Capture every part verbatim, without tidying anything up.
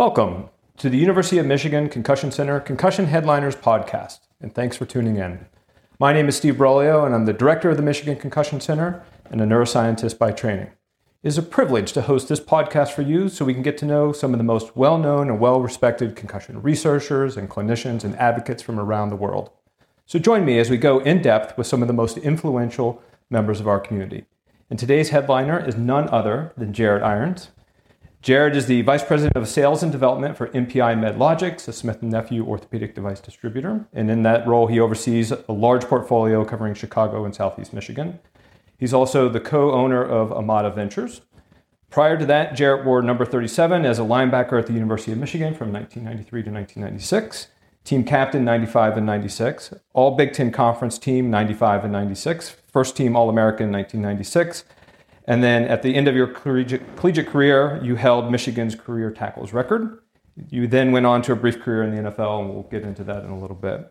Welcome to the University of Michigan Concussion Center Concussion Headliners podcast, and thanks for tuning in. My name is Steve Broglio, and I'm the director of the Michigan Concussion Center and a neuroscientist by training. It is a privilege to host this podcast for you so we can get to know some of the most well-known and well-respected concussion researchers and clinicians and advocates from around the world. So join me as we go in depth with some of the most influential members of our community. And today's headliner is none other than Jared Irons. Jared is the Vice President of Sales and Development for M P I MedLogix, a Smith and Nephew orthopedic device distributor. And in that role, he oversees a large portfolio covering Chicago and Southeast Michigan. He's also the co-owner of Amada Ventures. Prior to that, Jared wore number thirty-seven as a linebacker at the University of Michigan from nineteen ninety-three to nineteen ninety-six. Team captain ninety-five and ninety-six. All Big Ten Conference team ninety-five and ninety-six. First team All-American nineteen ninety-six. And then at the end of your collegiate, collegiate career, you held Michigan's career tackles record. You then went on to a brief career in the N F L, and we'll get into that in a little bit.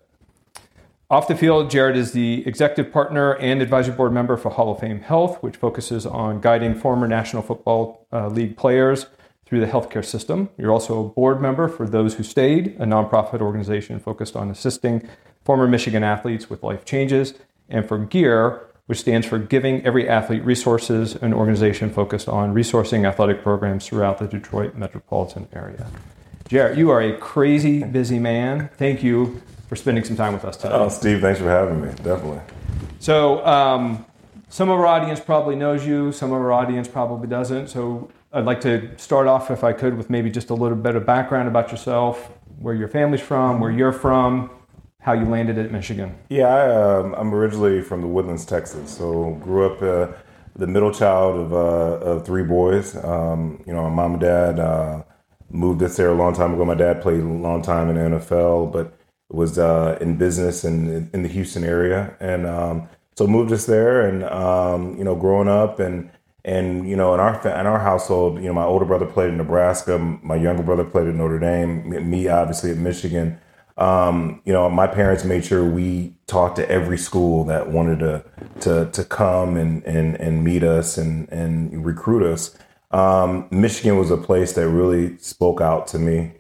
Off the field, Jared is the executive partner and advisory board member for Hall of Fame Health, which focuses on guiding former National Football uh, League players through the healthcare system. You're also a board member for Those Who Stayed, a nonprofit organization focused on assisting former Michigan athletes with life changes, and for GEAR, which stands for Giving Every Athlete Resources, an organization focused on resourcing athletic programs throughout the Detroit metropolitan area. Jared, you are a crazy busy man. Thank you for spending some time with us today. Oh, Steve, thanks for having me. Definitely. So um, some of our audience probably knows you. Some of our audience probably doesn't. So I'd like to start off, if I could, with maybe just a little bit of background about yourself, where your family's from, where you're from, how you landed at Michigan. Yeah, I, um, I'm originally from the Woodlands, Texas. So grew up uh, the middle child of, uh, of three boys. Um, you know, my mom and dad uh, moved us there a long time ago. My dad played a long time in the N F L, but was uh, in business in, in the Houston area. And um, so moved us there and, um, you know, growing up and, and, you know, in our, in our household, you know, my older brother played in Nebraska. My younger brother played at Notre Dame, me obviously at Michigan. Um, you know, my parents made sure we talked to every school that wanted to to to come and and, and meet us and, and recruit us. Um, Michigan was a place that really spoke out to me.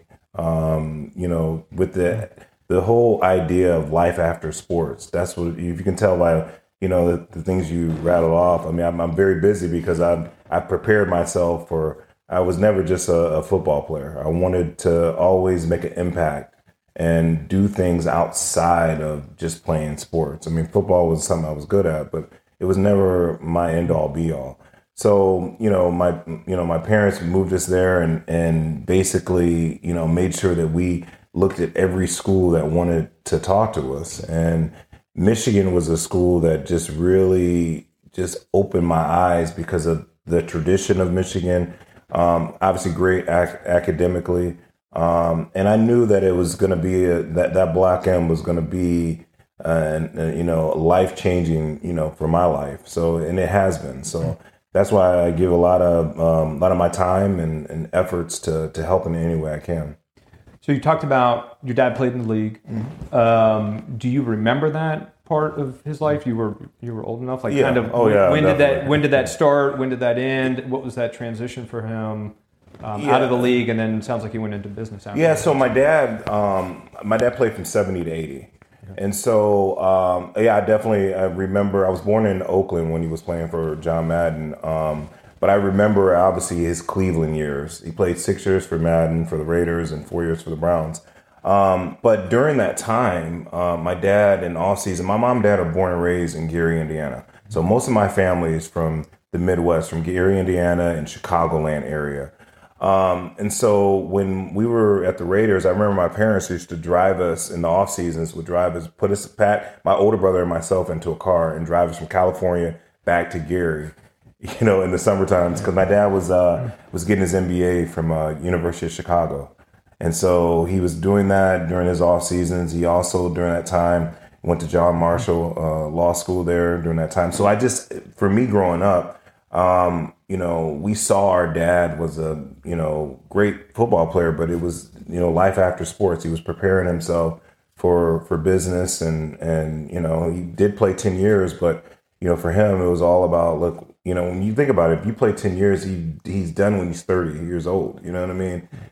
Um, you know, with the the whole idea of life after sports. That's what, if you can tell by, you know, the, the things you rattle off. I mean, I'm, I'm very busy because I've I've prepared myself for. I was never just a, a football player. I wanted to always make an impact and do things outside of just playing sports. I mean, football was something I was good at, but it was never my end all be all. So, you know, my, you know, my parents moved us there and, and basically, you know, made sure that we looked at every school that wanted to talk to us. And Michigan was a school that just really just opened my eyes because of the tradition of Michigan. Um, obviously great ac- academically. Um, and I knew that it was going to be a, that that Block M was going to be, uh, you know, life changing, you know, for my life. So, and it has been. So that's why I give a lot of um, a lot of my time and, and efforts to to help in any way I can. So you talked about your dad played in the league. Mm-hmm. Um, do you remember that part of his life? You were you were old enough, like yeah. kind of. Oh yeah. When definitely. did that When did that start? When did that end? What was that transition for him? Um, yeah. Out of the league, and then it sounds like he went into business after Yeah, that. so my dad, um, my dad played from seventy to eighty. Okay. And so, um, yeah, I definitely I remember, I was born in Oakland when he was playing for John Madden. Um, but I remember, obviously, his Cleveland years. He played six years for Madden, for the Raiders, and four years for the Browns. Um, but during that time, uh, my dad, in all season, my mom and dad are born and raised in Gary, Indiana. So most of my family is from the Midwest, from Gary, Indiana, and Chicagoland area. Um, and so when we were at the Raiders, I remember my parents used to drive us in the off seasons, would drive us, put us, Pat, my older brother and myself into a car and drive us from California back to Gary, you know, in the summer times. Cause my dad was, uh, was getting his M B A from, uh, University of Chicago. And so he was doing that during his off seasons. He also, during that time, went to John Marshall, uh, law school there during that time. So I just, for me growing up, Um, you know, we saw our dad was a, you know, great football player, but it was, you know, life after sports. He was preparing himself for, for business and, and, you know, he did play ten years, but, you know, for him, it was all about, look, you know, when you think about it, if you play ten years, he he's done when he's thirty years old, you know what I mean?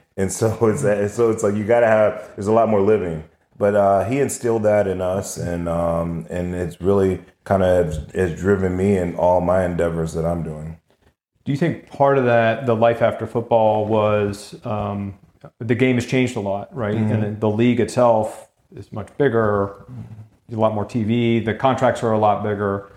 And so it's so it's like you got to have. There's a lot more living, but uh, he instilled that in us, and um, and it's really kind of has driven me in all my endeavors that I'm doing. Do you think part of that, the life after football, was um, the game has changed a lot, right? Mm-hmm. And the league itself is much bigger, a lot more T V. The contracts are a lot bigger.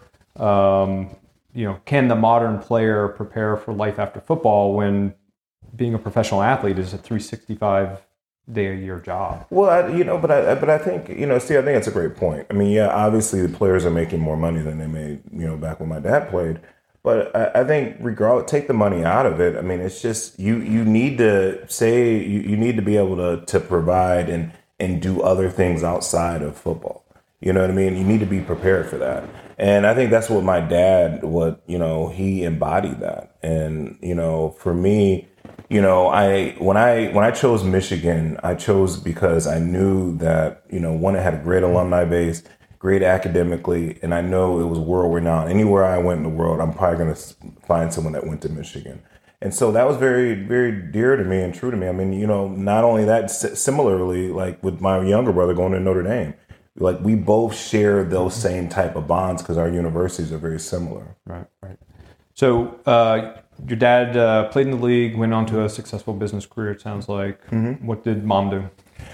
Um, you know, can the modern player prepare for life after football when being a professional athlete is a three sixty-five day a year job? Well, I, you know, but I, but I think, you know, Steve, I think that's a great point. I mean, yeah, obviously the players are making more money than they made, you know, back when my dad played. But I, I think regardless, take the money out of it. I mean, it's just you, you need to say you, you need to be able to to provide and and do other things outside of football. You know what I mean? You need to be prepared for that. And I think that's what my dad, what, you know, he embodied that. And, you know, for me, you know, I when I when I chose Michigan, I chose because I knew that, you know, one, it had a great alumni base, great academically, and I know it was world renowned. Anywhere I went in the world, I'm probably going to find someone that went to Michigan. And so that was very, very dear to me and true to me. I mean, you know, not only that, similarly, like with my younger brother going to Notre Dame, like we both share those same type of bonds because our universities are very similar. Right, right. So uh, your dad uh, played in the league, went on to a successful business career, it sounds like. Mm-hmm. What did mom do?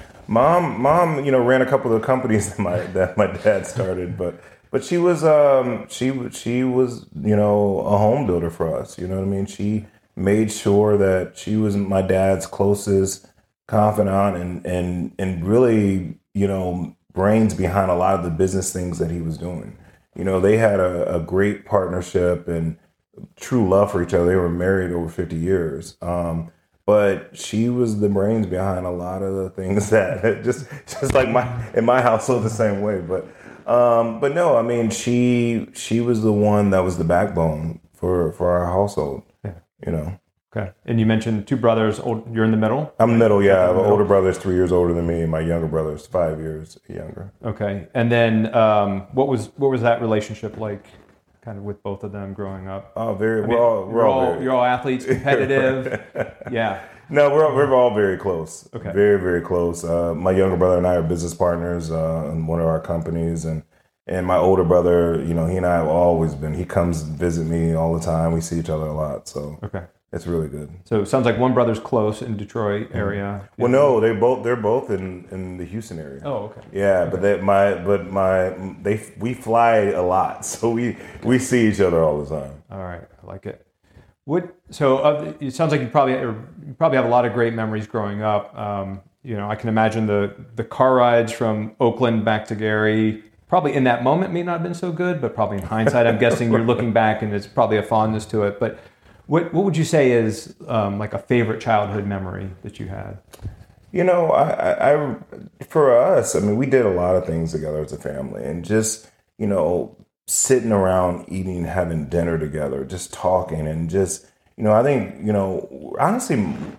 Mom, mom, you know, ran a couple of companies that my that my dad started, but but she was um she she was you know a home builder for us. You know what I mean? She made sure that she was my dad's closest confidant and and and really you know brains behind a lot of the business things that he was doing. You know, they had a, a great partnership and true love for each other. They were married over fifty years. Um, But she was the brains behind a lot of the things that just just like my in my household the same way. But um, but no, I mean she she was the one that was the backbone for, for our household. Yeah. You know. Okay. And you mentioned two brothers. Old, you're in the middle? I'm middle, yeah. My older brother is three years older than me, and my younger brother is five years younger. Okay. And then um, what was what was that relationship like? Kind of with both of them growing up. Oh, very. I we're mean, all we're you're all, all very, you're all athletes, competitive. Yeah. No, we're all, we're all very close. Okay. Very very close. Uh, my younger brother and I are business partners uh, in one of our companies, and and my older brother, you know, he and I have always been. He comes visit me all the time. We see each other a lot. So okay. It's really good. So it sounds like one brother's close in Detroit area. Well, no, they both they're both in, in the Houston area. Oh, okay. Yeah, okay. but they, my but my they we fly a lot, so we we see each other all the time. All right, I like it. What so uh, it sounds like you probably you probably have a lot of great memories growing up. Um, you know, I can imagine the the car rides from Oakland back to Gary. Probably in that moment may not have been so good, but probably in hindsight, I'm guessing you're looking back and it's probably a fondness to it. But What what would you say is um, like a favorite childhood memory that you had? You know, I, I, I for us, I mean, we did a lot of things together as a family, and just you know, sitting around eating, having dinner together, just talking, and just you know, I think you know, honestly,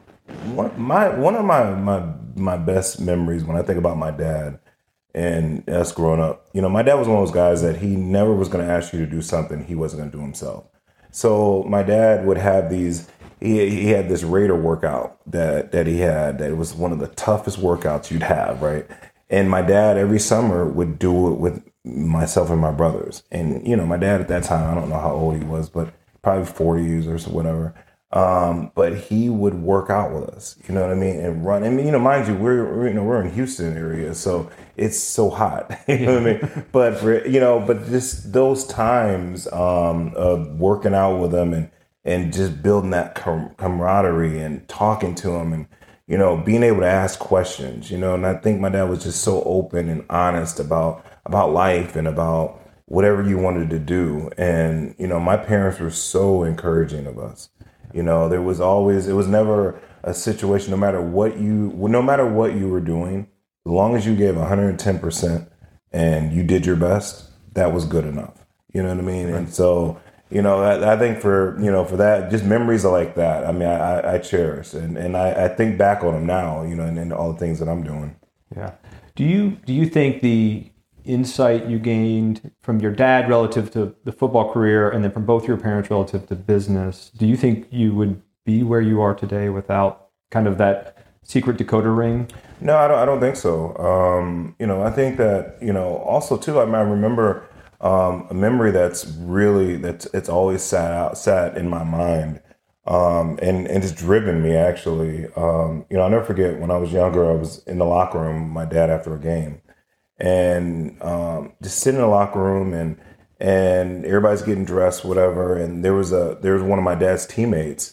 one my one of my my my best memories when I think about my dad and us growing up, you know, my dad was one of those guys that he never was going to ask you to do something he wasn't going to do himself. So my dad would have these, he, he had this Raider workout that, that he had, that it was one of the toughest workouts you'd have, right? And my dad every summer would do it with myself and my brothers. And, you know, my dad at that time, I don't know how old he was, but probably forties or whatever. Um, but he would work out with us, you know what I mean? And run. I mean, you know, mind you, we're, you know, we're in Houston area, so it's so hot, you know what I mean? But for, you know, but just those times, um, of working out with them and, and just building that com- camaraderie and talking to him and, you know, being able to ask questions, you know, and I think my dad was just so open and honest about, about life and about whatever you wanted to do. And, you know, my parents were so encouraging of us. You know, there was always, it was never a situation, no matter what you, no matter what you were doing, as long as you gave one hundred ten percent and you did your best, that was good enough. You know what I mean? Right. And so, you know, I, I think for, you know, for that, just memories are like that. I mean, I, I cherish and, and I, I think back on them now, you know, and, and all the things that I'm doing. Yeah. Do you, do you think the insight you gained from your dad relative to the football career and then from both your parents relative to business, do you think you would be where you are today without kind of that secret decoder ring? No, I don't. I don't think so. Um, you know, I think that you know. Also, too, I, I remember um, a memory that's really that's it's always sat out, sat in my mind, um, and and it's driven me actually. Um, you know, I'll never forget when I was younger. I was in the locker room with my dad after a game, and um, just sitting in the locker room, and and everybody's getting dressed, whatever. And there was a there was one of my dad's teammates.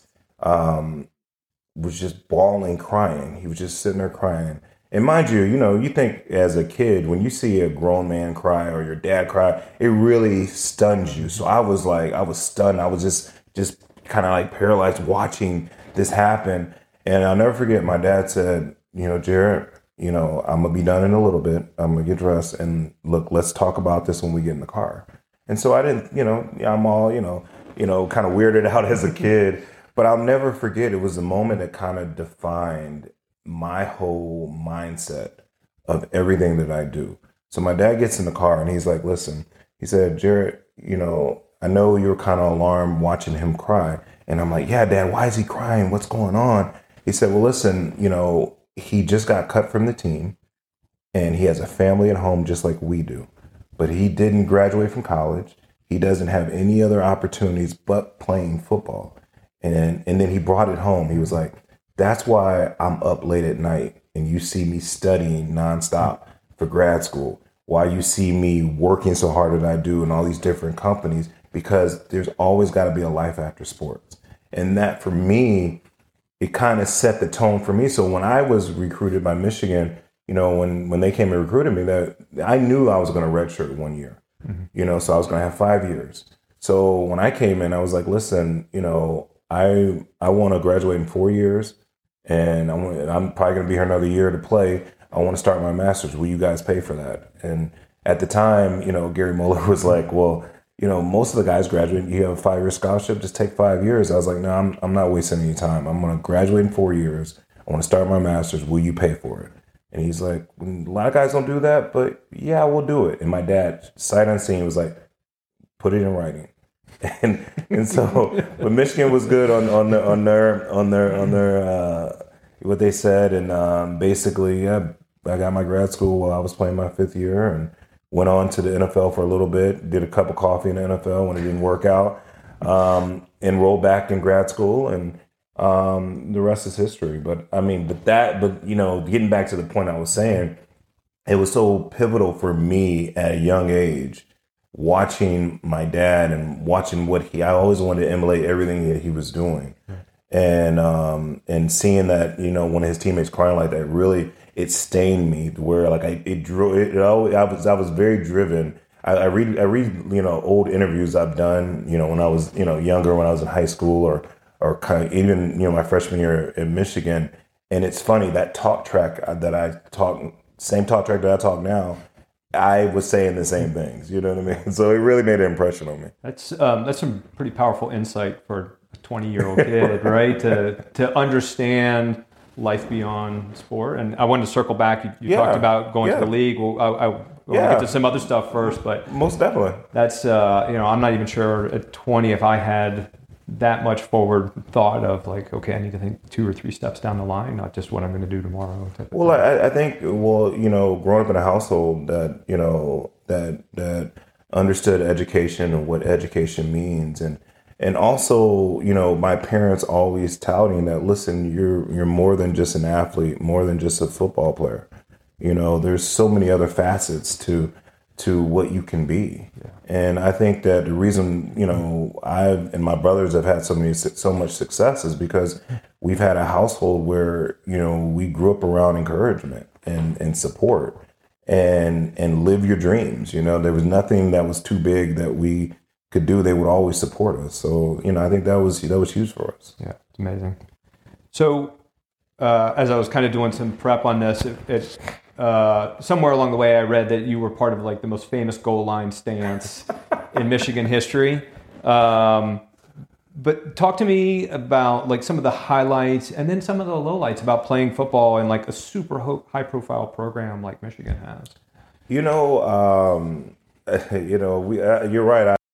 Um, was just bawling, crying. He was just sitting there crying. And mind you, you know, you think as a kid, when you see a grown man cry or your dad cry, it really stuns you. So I was like, I was stunned. I was just, just kind of like paralyzed watching this happen. And I'll never forget, my dad said, you know, Jared, you know, I'm going to be done in a little bit. I'm going to get dressed and look, let's talk about this when we get in the car. And so I didn't, you know, I'm all, you know, you know, kind of weirded out as a kid. But I'll never forget, it was a moment that kind of defined my whole mindset of everything that I do. So my dad gets in the car and he's like, listen, he said, Jared, you know, I know you were kind of alarmed watching him cry. And I'm like, yeah, Dad, why is he crying? What's going on? He said, well, listen, you know, he just got cut from the team and he has a family at home just like we do. But he didn't graduate from college. He doesn't have any other opportunities but playing football. And and then he brought it home. He was like, that's why I'm up late at night and you see me studying nonstop for grad school. Why you see me working so hard that I do in all these different companies, because there's always got to be a life after sports. And that for me, it kind of set the tone for me. So when I was recruited by Michigan, you know, when, when they came and recruited me, that I knew I was going to redshirt one year, mm-hmm. you know, so I was going to have five years. So when I came in, I was like, listen, you know, I I want to graduate in four years, and I'm I'm probably going to be here another year to play. I want to start my master's. Will you guys pay for that? And at the time, you know, Gary Mueller was like, well, you know, most of the guys graduate. You have a five year scholarship. Just take five years. I was like, no, I'm I'm not wasting any time. I'm going to graduate in four years. I want to start my master's. Will you pay for it? And he's like, a lot of guys don't do that, but yeah, we'll do it. And my dad, sight unseen, was like, put it in writing. And and so, but Michigan was good on on their on their on their on their uh, what they said, and um, basically, yeah, I got my grad school while I was playing my fifth year, and went on to the N F L for a little bit. Did a cup of coffee in the N F L when it didn't work out. Um, enrolled back in grad school, and um, the rest is history. But I mean, but that, but you know, getting back to the point I was saying, it was so pivotal for me at a young age. Watching my dad and watching what he, I always wanted to emulate everything that he was doing. And, um, and seeing that, you know, one of his teammates crying like that, really, it stained me to where like I, it drew, it, it always, I was, I was very driven. I, I read, I read, you know, old interviews I've done, you know, when I was, you know, younger, when I was in high school or, or kind of even, you know, my freshman year in Michigan. And it's funny that talk track that I talk, same talk track that I talk now, I was saying the same things, you know what I mean? So it really made an impression on me. That's um, that's some pretty powerful insight for a twenty-year-old kid, right? To to understand life beyond sport. And I wanted to circle back. You, you yeah. talked about going yeah. to the league. Well, I, I, we'll yeah. get to some other stuff first, but most definitely. That's uh, you know, I'm not even sure at twenty if I had that much forward thought of like, okay, I need to think two or three steps down the line, not just what I'm going to do tomorrow. Well, I, I think, well, you know, growing up in a household that, you know, that that understood education and what education means, and and also, you know, my parents always touting that, listen, you're you're more than just an athlete, more than just a football player. You know, there's so many other facets to to what you can be. Yeah. And I think that the reason, you know, I and my brothers have had so many, so much success is because we've had a household where, you know, we grew up around encouragement and, and support and, and live your dreams. You know, there was nothing that was too big that we could do. They would always support us. So, you know, I think that was, that was huge for us. Yeah. It's amazing. So, uh, as I was kind of doing some prep on this, it, it Uh, somewhere along the way, I read that you were part of like the most famous goal line stance in Michigan history. Um, but talk to me about like some of the highlights and then some of the lowlights about playing football in like a super ho- high-profile program like Michigan has. You know, um, you know, we. Uh, you're right. I,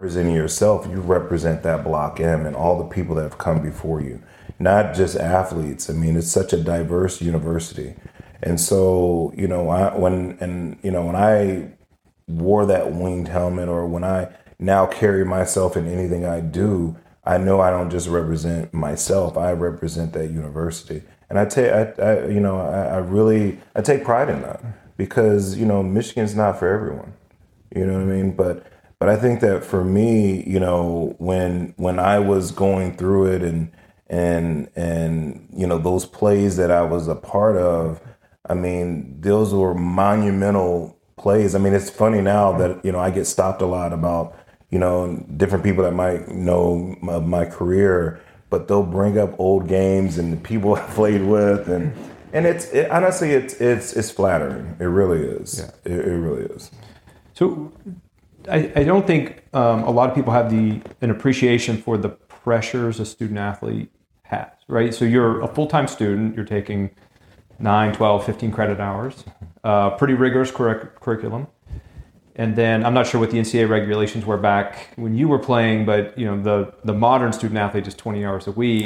representing yourself, you represent that Block M and all the people that have come before you, not just athletes. I mean, it's such a diverse university. And so, you know, I, when, and, you know, when I wore that winged helmet, or when I now carry myself in anything I do, I know I don't just represent myself, I represent that university. And I take, I, I, you know, I, I really, I take pride in that, because, you know, Michigan's not for everyone, you know what I mean? But, but I think that for me, you know, when, when I was going through it, and, and, and, you know, those plays that I was a part of, I mean, those were monumental plays. I mean, it's funny now that, you know, I get stopped a lot about, you know, different people that might know my, my career, but they'll bring up old games and the people I played with, and and it's it, honestly it's it's it's flattering. It really is. Yeah. It, it really is. So, I, I don't think um, a lot of people have the an appreciation for the pressures a student athlete has, right? So you're a full-time student. You're taking nine, twelve, fifteen credit hours, uh, pretty rigorous curric- curriculum. And then I'm not sure what the N C double A regulations were back when you were playing, but you know the, the modern student athlete is twenty hours a week.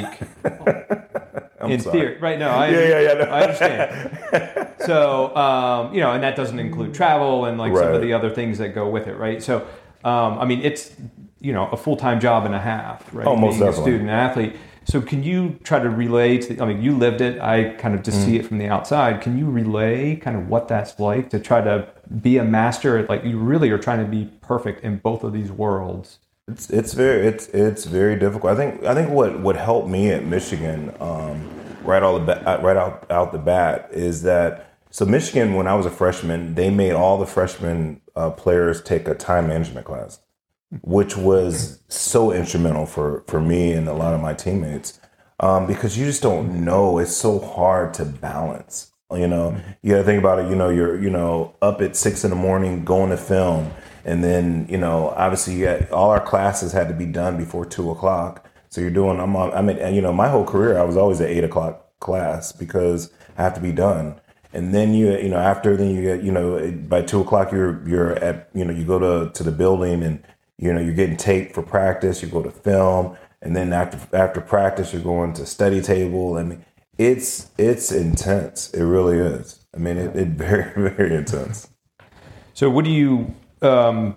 I'm in sorry. theory, right? No, I, yeah, yeah, yeah, no. I understand. So um, you know, and that doesn't include travel and like right. some of the other things that go with it, right? So um, I mean, it's you know a full time job and a half, right? Almost Being definitely. a student athlete. So can you try to relay to the, I mean, you lived it. I kind of just mm. see it from the outside. Can you relay kind of what that's like to try to be a master at, like, you really are trying to be perfect in both of these worlds? It's it's very it's it's very difficult. I think I think what, what helped me at Michigan um, right out the bat, right out out the bat is that so Michigan, when I was a freshman, they made all the freshman uh, players take a time management class, which was so instrumental for, for me and a lot of my teammates, um, because you just don't know. It's so hard to balance. You know, you got to think about it. You know, you're you know up at six in the morning going to film, and then you know obviously you got, all our classes had to be done before two o'clock. So you're doing. I'm on. I'm at, you know my whole career I was always at eight o'clock class because I have to be done. And then you you know after then you get you know by two o'clock you're you're at you know you go to to the building and. You know, you're getting taped for practice, you go to film, and then after after practice, you're going to study table. I mean, it's it's intense. It really is. I mean, it, it very, very intense. So what do you, um,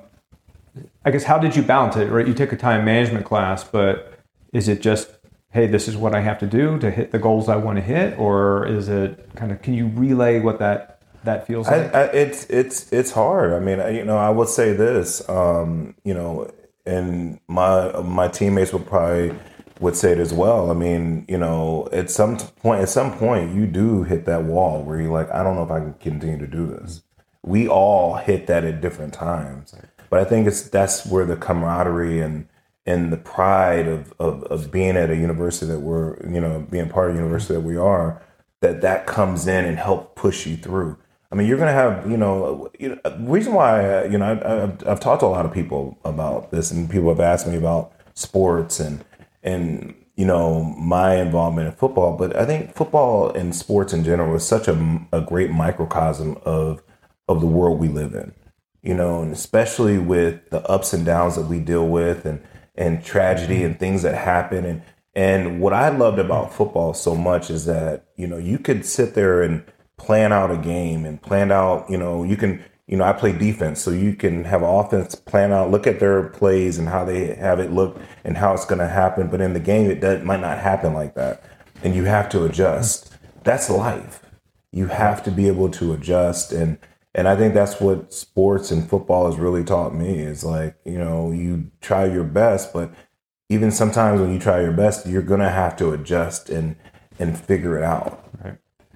I guess, how did you balance it, right? You took a time management class, but is it just, hey, this is what I have to do to hit the goals I want to hit? Or is it kind of, can you relay what that that feels like? I, I, it's it's it's hard. I mean, I, you know, I would say this, um, you know, and my my teammates would probably would say it as well. I mean, you know, at some point, at some point, you do hit that wall where you're like, I don't know if I can continue to do this. We all hit that at different times, but I think it's that's where the camaraderie and and the pride of of, of being at a university that we're, you know, being part of the university that we are, that that comes in and help push you through. I mean, you're going to have, you know, you know, the reason why, you know, I, I've, I've talked to a lot of people about this, and people have asked me about sports and, and, you know, my involvement in football. But I think football and sports in general is such a, a great microcosm of, of the world we live in, you know, and especially with the ups and downs that we deal with and, and tragedy and things that happen. And, and what I loved about football so much is that, you know, you could sit there and plan out a game and plan out, you know, you can, you know, I play defense, so you can have offense plan out, look at their plays and how they have it look and how it's going to happen. But in the game, it does, might not happen like that. And you have to adjust. That's life. You have to be able to adjust. And, and I think that's what sports and football has really taught me is like, you know, you try your best, but even sometimes when you try your best, you're going to have to adjust and, and figure it out. Right.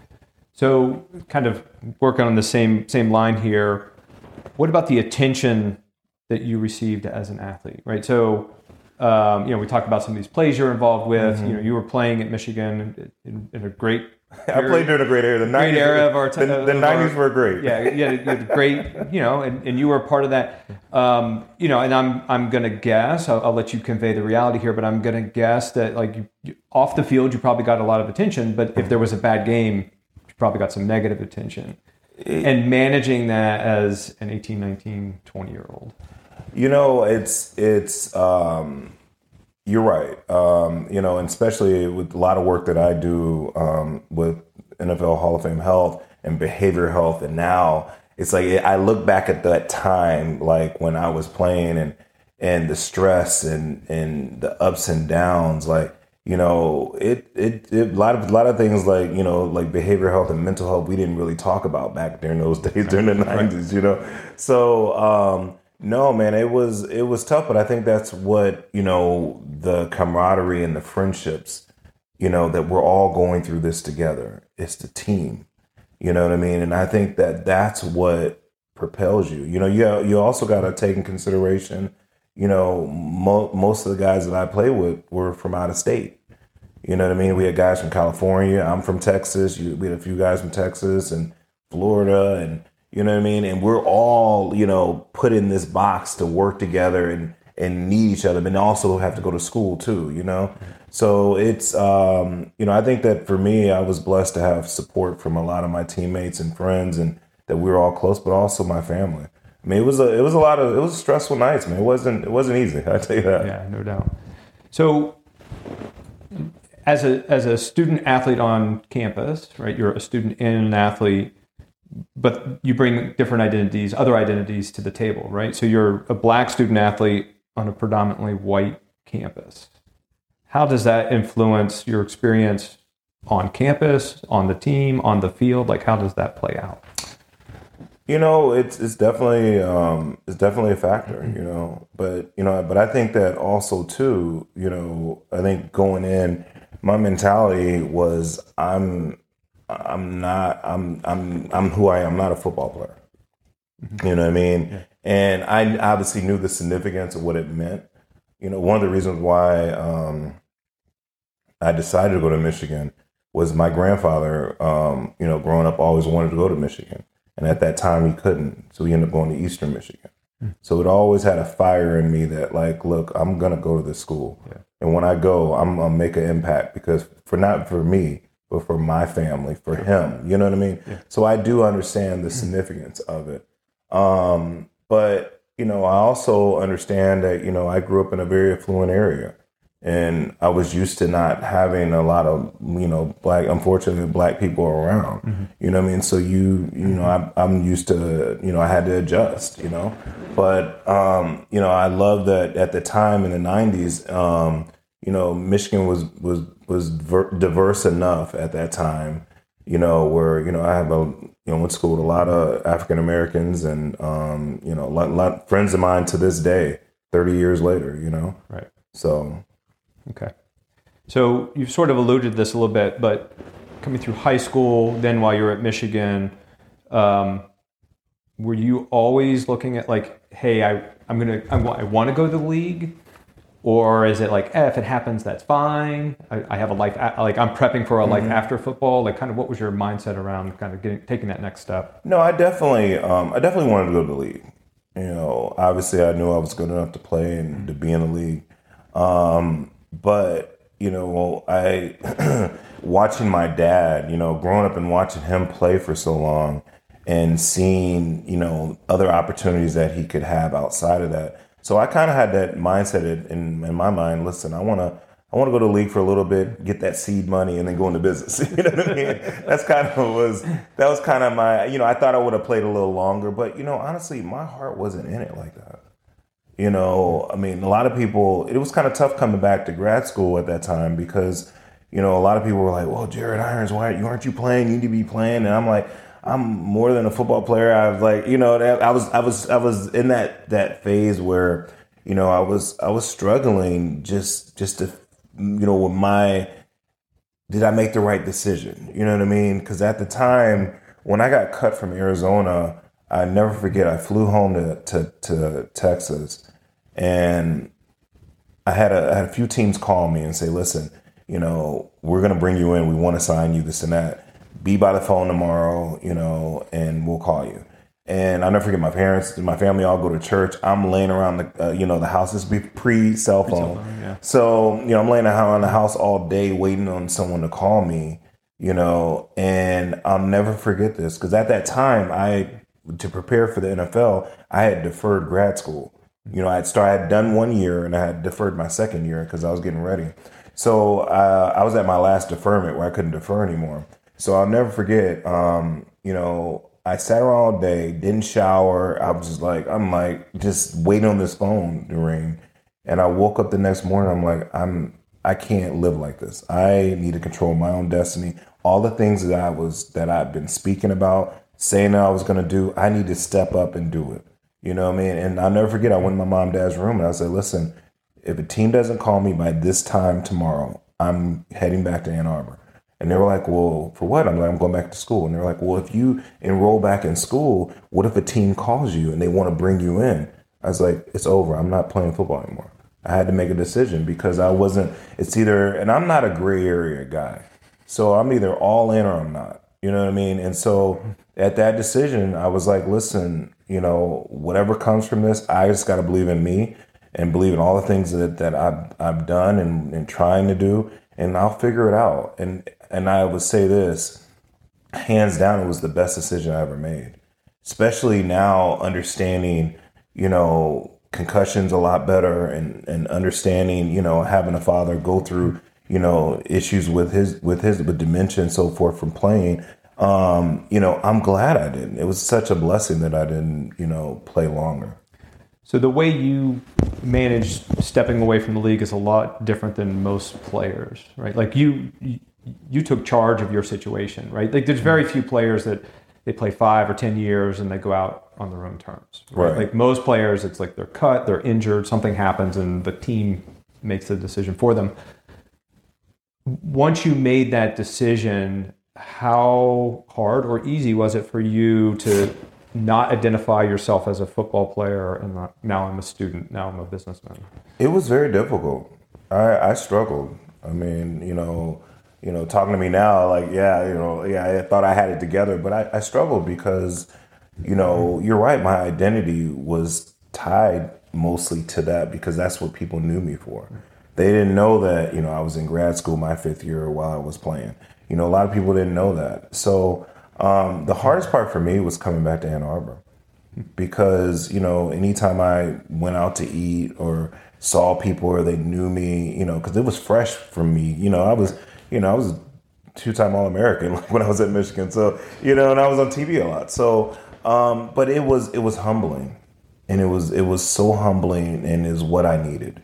So kind of working on the same same line here, what about the attention that you received as an athlete, right? So, um, you know, we talked about some of these plays you're involved with. Mm-hmm. You know, you were playing at Michigan in, in a great I played during a great era. The great nineties, era of our time. The, the nineties were great. Yeah, yeah, you had a great, you know, and, and you were a part of that. Um, you know, and I'm I'm gonna guess. I'll, I'll let you convey the reality here, but I'm gonna guess that like you, you, off the field, you probably got a lot of attention. But if there was a bad game, you probably got some negative attention. And managing that as an eighteen, nineteen, twenty year old. You know, it's it's um, you're right. Um, you know, and especially with a lot of work that I do um, with N F L Hall of Fame health and behavioral health, and now it's like I look back at that time, like when I was playing, and and the stress and and the ups and downs, like. You know, it, it it a lot of a lot of things like, you know, like behavioral health and mental health we didn't really talk about back during those days, during the nineties, you know. So um, no, man, it was it was tough, but I think that's what, you know, the camaraderie and the friendships, you know, that we're all going through this together. It's the team, you know what I mean? And I think that that's what propels you. You know, you you also got to take in consideration. You know, mo- most of the guys that I play with were from out of state. You know what I mean? We had guys from California. I'm from Texas. You, we had a few guys from Texas and Florida, and you know what I mean? And we're all, you know, put in this box to work together and, and need each other, and also have to go to school too, you know? So it's, um, you know, I think that for me, I was blessed to have support from a lot of my teammates and friends, and that we were all close, but also my family. I mean, it was a it was a lot of it was stressful nights, man. It wasn't it wasn't easy. I tell you that. Yeah, no doubt. So, as a as a student athlete on campus, right? You're a student and an athlete, but you bring different identities, other identities to the table, right? So you're a black student athlete on a predominantly white campus. How does that influence your experience on campus, on the team, on the field? Like, how does that play out? You know, it's it's definitely um, it's definitely a factor, you know. But you know, but I think that also too, you know, I think going in, my mentality was I'm I'm not I'm I'm I'm who I am. I'm not a football player. Mm-hmm. You know what I mean? Yeah. And I obviously knew the significance of what it meant. You know, one of the reasons why um, I decided to go to Michigan was my grandfather. Um, you know, growing up, always wanted to go to Michigan. And at that time, he couldn't. So he ended up going to Eastern Michigan. Mm. So it always had a fire in me that, like, look, I'm going to go to this school. Yeah. And when I go, I'm going to make an impact, because for not for me, but for my family, for him. You know what I mean? Yeah. So I do understand the significance of it. Um, but, you know, I also understand that, you know, I grew up in a very affluent area. And I was used to not having a lot of, you know, black, unfortunately, black people around, mm-hmm. you know what I mean? So you, you know, I'm, I'm used to, you know, I had to adjust, you know, but, um, you know, I love that at the time in the nineties, um, you know, Michigan was, was, was ver- diverse enough at that time, you know, where, you know, I have a, you know, went to school with a lot of African Americans, and, um, you know, a lot, lot friends of mine to this day, thirty years later, you know? Right. So. Okay. So you've sort of alluded to this a little bit, but coming through high school, then while you were at Michigan, um, were you always looking at like, hey, I, I'm going to, I want to go to the league? Or is it like, eh, if it happens, that's fine. I, I have a life, like I'm prepping for a mm-hmm. life after football. Like, kind of what was your mindset around kind of getting, taking that next step? No, I definitely, um, I definitely wanted to go to the league. You know, obviously I knew I was good enough to play and mm-hmm. to be in the league. Um, But, you know, I, watching my dad, you know, growing up and watching him play for so long and seeing, you know, other opportunities that he could have outside of that. So I kind of had that mindset in, in my mind. Listen, I want to I want to go to the league for a little bit, get that seed money, and then go into business. You know what I mean? That's kind of was, that was kind of my, you know, I thought I would have played a little longer. But, you know, honestly, my heart wasn't in it like that. You know, I mean, a lot of people, it was kind of tough coming back to grad school at that time, because, you know, a lot of people were like, well, Jared Irons, why aren't you playing? You need to be playing. And I'm like, I'm more than a football player. I was like, you know, I was, I was, I was in that, that phase where, you know, I was, I was struggling just, just to, you know, with my, did I make the right decision? You know what I mean? Because at the time when I got cut from Arizona, I never forget, I flew home to, to, to Texas, and I had, a, I had a few teams call me and say, listen, you know, we're going to bring you in. We want to sign you, this and that. Be by the phone tomorrow, you know, and we'll call you. And I'll never forget, my parents and my family all go to church. I'm laying around the, uh, you know, the house. This be pre-cell phone. phone yeah. So, you know, I'm laying around the house all day waiting on someone to call me, you know, and I'll never forget this, because at that time, I... to prepare for the N F L, I had deferred grad school. You know, I'd started, I had done one year and I had deferred my second year because I was getting ready. So uh, I was at my last deferment where I couldn't defer anymore. So I'll never forget, um, you know, I sat around all day, didn't shower. I was just like, I'm like, just waiting on this phone to ring. And I woke up the next morning. I'm like, I'm, I can't live like this. I need to control my own destiny. All the things that I was, that I've been speaking about, saying that I was going to do, I need to step up and do it. You know what I mean? And I'll never forget, I went in my mom and dad's room and I said, listen, if a team doesn't call me by this time tomorrow, I'm heading back to Ann Arbor. And they were like, well, for what? I'm like, I'm going back to school. And they're like, well, if you enroll back in school, what if a team calls you and they want to bring you in? I was like, it's over. I'm not playing football anymore. I had to make a decision because I wasn't, it's either, and I'm not a gray area guy. So I'm either all in or I'm not. You know what I mean? And so at that decision, I was like, listen, you know, whatever comes from this, I just got to believe in me and believe in all the things that, that I've, I've done and, and trying to do, and I'll figure it out. And, and I would say this, hands down, it was the best decision I ever made, especially now understanding, you know, concussions a lot better and, and understanding, you know, having a father go through, you know, issues with his, with his, with dementia and so forth from playing. Um, you know, I'm glad I didn't. It was such a blessing that I didn't, you know, play longer. So the way you managed stepping away from the league is a lot different than most players, right? Like you, you, you took charge of your situation, right? Like there's very few players that they play five or ten years and they go out on their own terms, right? Right. Like most players, it's like they're cut, they're injured, something happens, and the team makes the decision for them. Once you made that decision, how hard or easy was it for you to not identify yourself as a football player and not, now I'm a student, now I'm a businessman? It was very difficult. I, I struggled. I mean, you know, you know, talking to me now, like, yeah, you know, yeah, I thought I had it together, but I, I struggled because, you know, you're right. My identity was tied mostly to that because that's what people knew me for. They didn't know that, you know, I was in grad school my fifth year while I was playing. You know, a lot of people didn't know that. So um, the hardest part for me was coming back to Ann Arbor because, you know, anytime I went out to eat or saw people or they knew me, you know, because it was fresh for me. You know, I was, you know, I was a two-time All-American when I was at Michigan. So, you know, and I was on T V a lot. So, um, but it was, it was humbling. And it was, it was so humbling and is what I needed.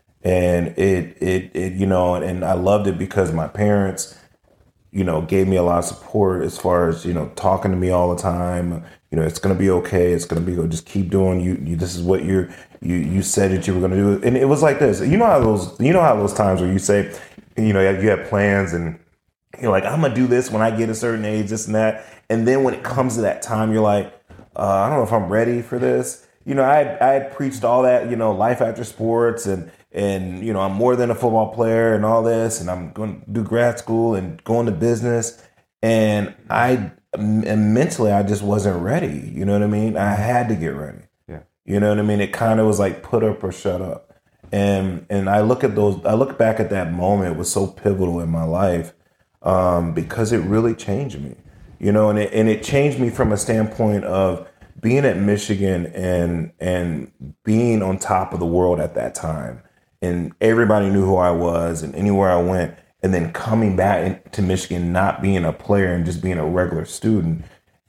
And it, it, it, you know, and I loved it because my parents, you know, gave me a lot of support as far as, you know, talking to me all the time. You know, it's going to be okay. It's going to be, just keep doing you, you. This is what you're, you, you said that you were going to do. And it was like this, you know, how those, you know, how those times where you say, you know, you have plans and you're like, I'm going to do this when I get a certain age, this and that. And then when it comes to that time, you're like, uh, I don't know if I'm ready for this. You know, I had, I had preached all that, you know, life after sports and, and, you know, I'm more than a football player and all this, and I'm going to do grad school and go into business. And I, and mentally, I just wasn't ready. You know what I mean? I had to get ready. Yeah. You know what I mean? It kind of was like put up or shut up. And, and I look at those, I look back at that moment, it was so pivotal in my life um, because it really changed me, you know, and it, and it changed me from a standpoint of being at Michigan and, and being on top of the world at that time. And everybody knew who I was and anywhere I went. And then coming back to Michigan, not being a player and just being a regular student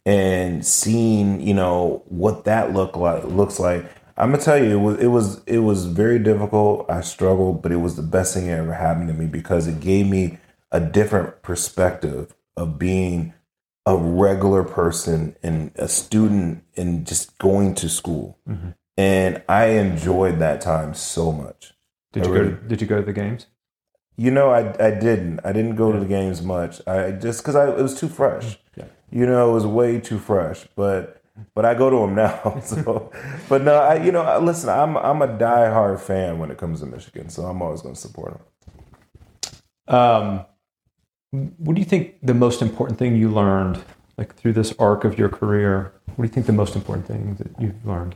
and seeing, you know, what that look like, looks like. I'm going to tell you, it was, it was, it was very difficult. I struggled, but it was the best thing that ever happened to me because it gave me a different perspective of being a regular person and a student and just going to school. Mm-hmm. And I enjoyed that time so much. Did you really, go to, did you go to the games? You know, I I didn't. I didn't go yeah. to the games much. I just because I it was too fresh. Yeah. You know, it was way too fresh. But but I go to them now. So, but no, I you know, listen, I'm I'm a diehard fan when it comes to Michigan, so I'm always going to support them. Um, what do you think the most important thing you learned, like through this arc of your career? What do you think the most important thing that you've learned?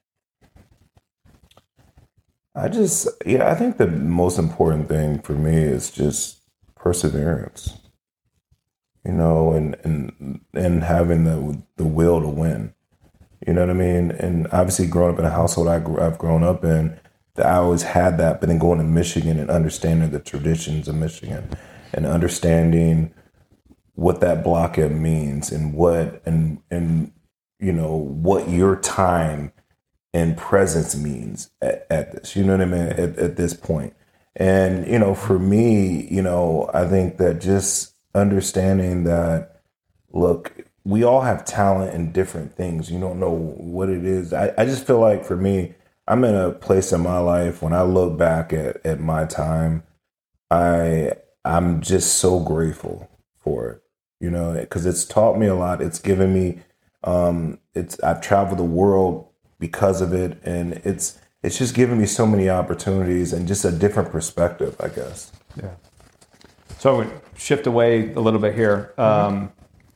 I just, yeah, I think the most important thing for me is just perseverance, you know, and and and having the the will to win. You know what I mean? And obviously growing up in a household I grew, I've grown up in, that I always had that, but then going to Michigan and understanding the traditions of Michigan and understanding what that blockhead means and what, and, and, you know, what your time and presence means at, at this, you know what I mean? At, at this point. And, you know, for me, you know, I think that just understanding that, look, we all have talent in different things. You don't know what it is. I, I just feel like for me, I'm in a place in my life when I look back at, at my time, I, I'm just so grateful for it, you know, because it's taught me a lot. It's given me, um, it's, I've traveled the world because of it. And it's, it's just given me so many opportunities and just a different perspective, I guess. Yeah. So I would shift away a little bit here. Um,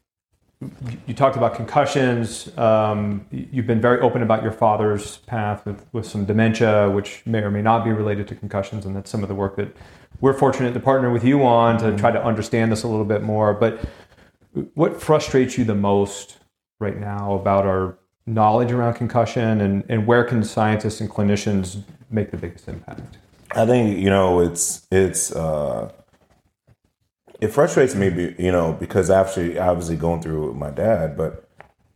You talked about concussions. Um, you've been very open about your father's path with, with some dementia, which may or may not be related to concussions, and that's some of the work that we're fortunate to partner with you on to try to understand this a little bit more. But what frustrates you the most right now about our knowledge around concussion, and, and where can scientists and clinicians make the biggest impact? I think, you know, it's it's uh, it frustrates me, you know, because actually, obviously going through it with my dad, but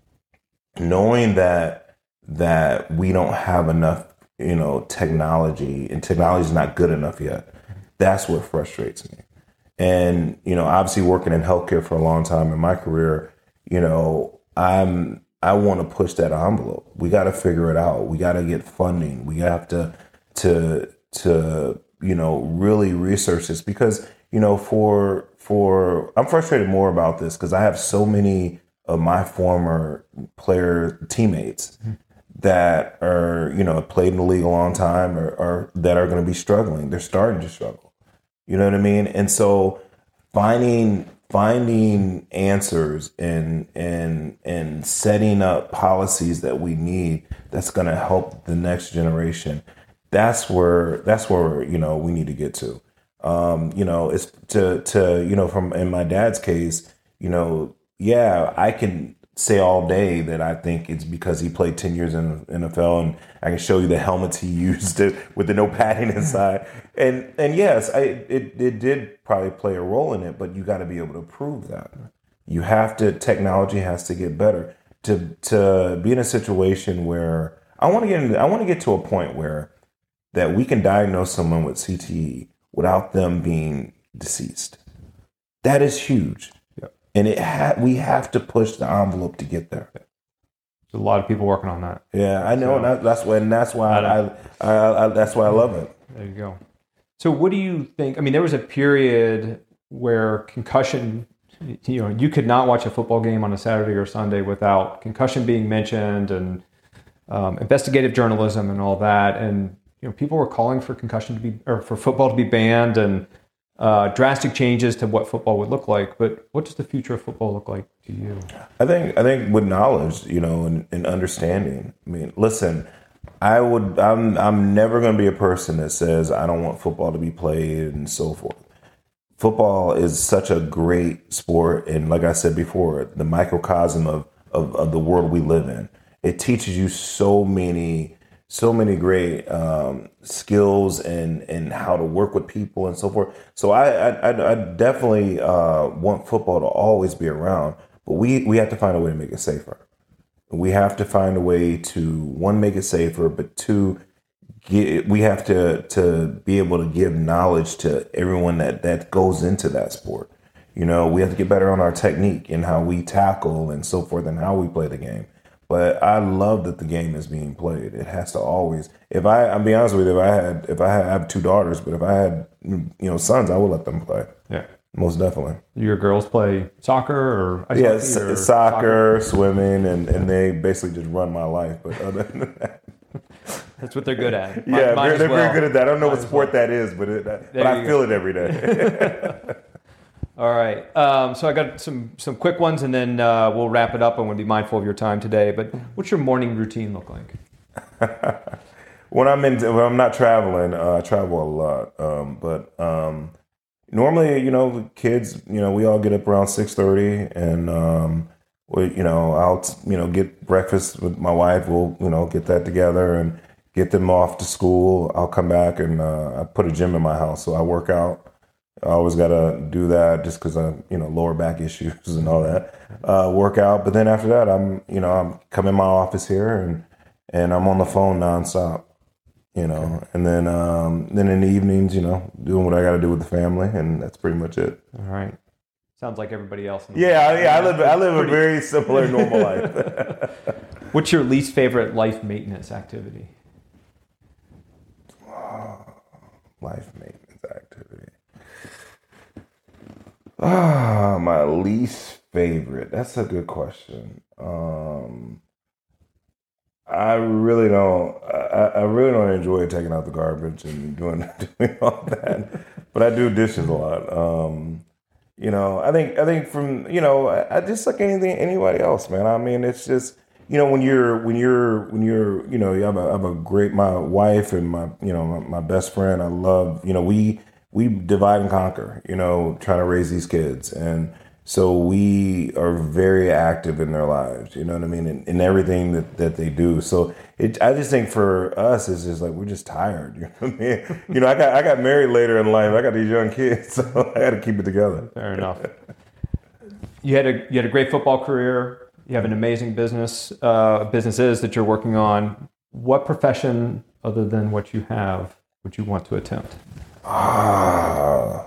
knowing that that we don't have enough, you know, technology, and technology is not good enough yet. That's what frustrates me. And, you know, obviously working in healthcare for a long time in my career, you know, I'm I want to push that envelope. We got to figure it out. We got to get funding. We have to to to you know really research this, because, you know, for for I'm frustrated more about this because I have so many of my former player teammates mm-hmm. that are, you know, played in the league a long time, or, or that are going to be struggling. They're starting to struggle. You know what I mean? And so finding finding answers and and and setting up policies that we need that's going to help the next generation. That's where that's where you know we need to get to. Um, you know, it's to, to, you know, from in my dad's case, you know, yeah, I can say all day that I think it's because he played ten years in the N F L, and I can show you the helmets he used to, with the no padding inside. And, and yes, I, it, it did probably play a role in it, but you got to be able to prove that. You have to, technology has to get better to, to be in a situation where I want to get, into, I want to get to a point where that we can diagnose someone with C T E without them being deceased. That is huge. Yep. And it ha- we have to push the envelope to get there. There's a lot of people working on that. Yeah, I know. So, and that, that's why, and that's why I, I, I, I, that's why I love it. There you go. So what do you think? I mean, there was a period where concussion, you know, you could not watch a football game on a Saturday or Sunday without concussion being mentioned, and um, investigative journalism and all that. And you know, people were calling for concussion to be, or for football to be banned, and uh, drastic changes to what football would look like. But what does the future of football look like to you? I think, I think with knowledge, you know, and, and understanding. I mean, listen, I would, I'm, I'm never going to be a person that says I don't want football to be played and so forth. Football is such a great sport, and like I said before, the microcosm of of, of the world we live in. It teaches you so many. So many great um, skills and, and how to work with people and so forth. So I I, I definitely uh, want football to always be around, but we, we have to find a way to make it safer. We have to find a way to, one, make it safer, but two, get, we have to to be able to give knowledge to everyone that, that goes into that sport. You know, we have to get better on our technique and how we tackle and so forth and how we play the game. But I love that the game is being played. It has to always. If I, I'll be honest with you, if I had, if I had, I have two daughters, but if I had, you know, sons, I would let them play. Yeah, most definitely. Your girls play soccer or ice yeah, hockey s- or soccer, soccer, swimming, and, and they basically just run my life. But other than that, that's what they're good at. Mine, yeah, mine they're, they're well. very good at that. I don't know mine what sport well. that is, but it, but I feel go. it every day. All right. Um, so I got some some quick ones, and then uh, we'll wrap it up. I want to be mindful of your time today. But what's your morning routine look like? when I'm in, when I'm not traveling, uh, I travel a lot. Um, but um, normally, you know, kids, you know, we all get up around six thirty, and um, we, you know, I'll, you know, get breakfast with my wife. We'll, you know, get that together and get them off to school. I'll come back and uh, I put a gym in my house, so I work out. I always got to do that just because I, you know, lower back issues and all that. Uh, work out, but then after that, I'm, you know, I'm come in my office here and and I'm on the phone nonstop, you know, okay. and then um, then in the evenings, you know, doing what I got to do with the family, and that's pretty much it. All right. Sounds like everybody else. In the yeah, I, yeah. I live I live pretty... a very similar normal life. What's your least favorite life maintenance activity? Life maintenance activity. Ah, my least favorite. That's a good question. Um, I really don't. I, I really don't enjoy taking out the garbage and doing doing all that. But I do dishes a lot. Um, you know, I think I think from you know, I, I just like anything anybody else, man. I mean, it's just you know when you're when you're when you're you know, I have a, I have a great my wife and my you know my, my best friend. I love you know we. we divide and conquer, you know, trying to raise these kids. And so we are very active in their lives, you know what I mean? In, in everything that, that they do. So it, I just think for us, it's just like, we're just tired. You know what I mean? You know, I got, I got married later in life. I got these young kids, so I got to keep it together. Fair enough. You had a, you had a great football career. You have an amazing business, uh, businesses that you're working on. What profession other than what you have would you want to attempt? Ah,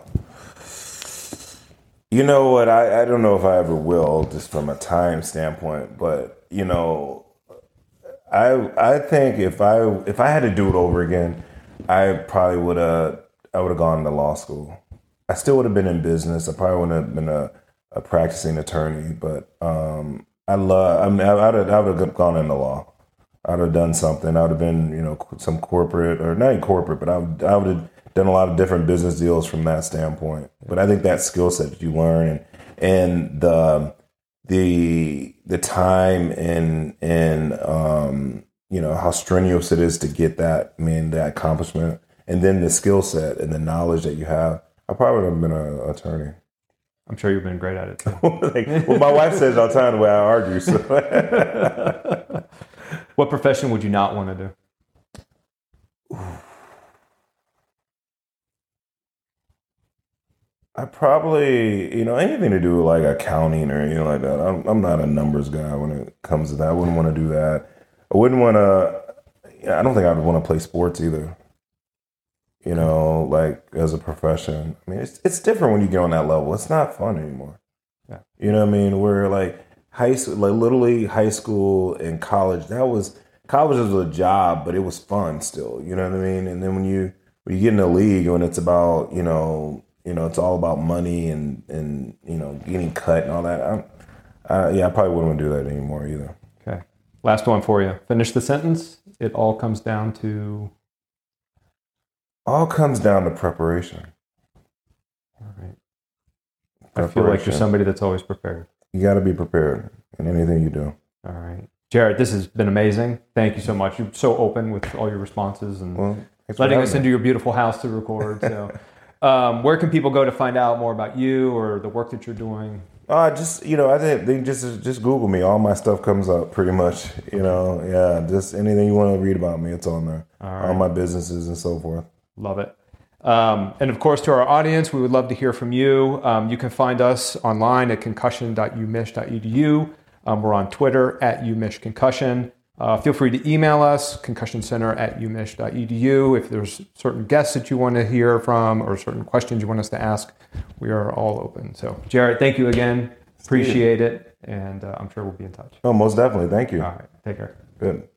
you know what? I, I don't know if I ever will, just from a time standpoint. But you know, I I think if I if I had to do it over again, I probably would have I would have gone to law school. I still would have been in business. I probably wouldn't have been a, a practicing attorney. But um, I love. I mean, I would have, I would have gone into law. I would have done something. I would have been, you know, some corporate or not even corporate, but I would I would have done a lot of different business deals from that standpoint. But I think that skill set that you learn and and the the the time and and um, you know how strenuous it is to get that I mean that accomplishment, and then the skill set and the knowledge that you have, I probably would have been an attorney. I'm sure you've been great at it too. like, well, my wife says all the time the way I argue. So. What profession would you not want to do? I probably, you know, anything to do with like accounting or anything like that. I'm, I'm not a numbers guy when it comes to that. I wouldn't want to do that. I wouldn't want to, I don't think I would want to play sports either. You know, like as a profession. I mean, it's it's different when you get on that level. It's not fun anymore. Yeah. You know what I mean? Where like high school, like literally high school and college, that was, college was a job, but it was fun still. You know what I mean? And then when you, when you get in the league and it's about, you know, You know, it's all about money and, and you know, getting cut and all that. I'm, uh, yeah, I probably wouldn't want to do that anymore either. Okay. Last one for you. Finish the sentence. It all comes down to? All comes down to preparation. All right. I feel like you're somebody that's always prepared. You got to be prepared in anything you do. All right. Jared, this has been amazing. Thank you so much. You're so open with all your responses and well, letting us me. into your beautiful house to record. So. Um, where can people go to find out more about you or the work that you're doing? Uh, just, you know, I think they just just Google me. All my stuff comes up pretty much, you know. Yeah, just anything you want to read about me, it's on there. All right. All my businesses and so forth. Love it. Um, and of course, to our audience, we would love to hear from you. Um, you can find us online at concussion dot u mich dot e d u. Um, we're on Twitter at u mich concussion. Uh, feel free to email us, concussion center at u mich dot e d u. If there's certain guests that you want to hear from or certain questions you want us to ask, we are all open. So, Jared, thank you again. Appreciate it. And uh, I'm sure we'll be in touch. Oh, most definitely. Thank you. All right. Take care. Good.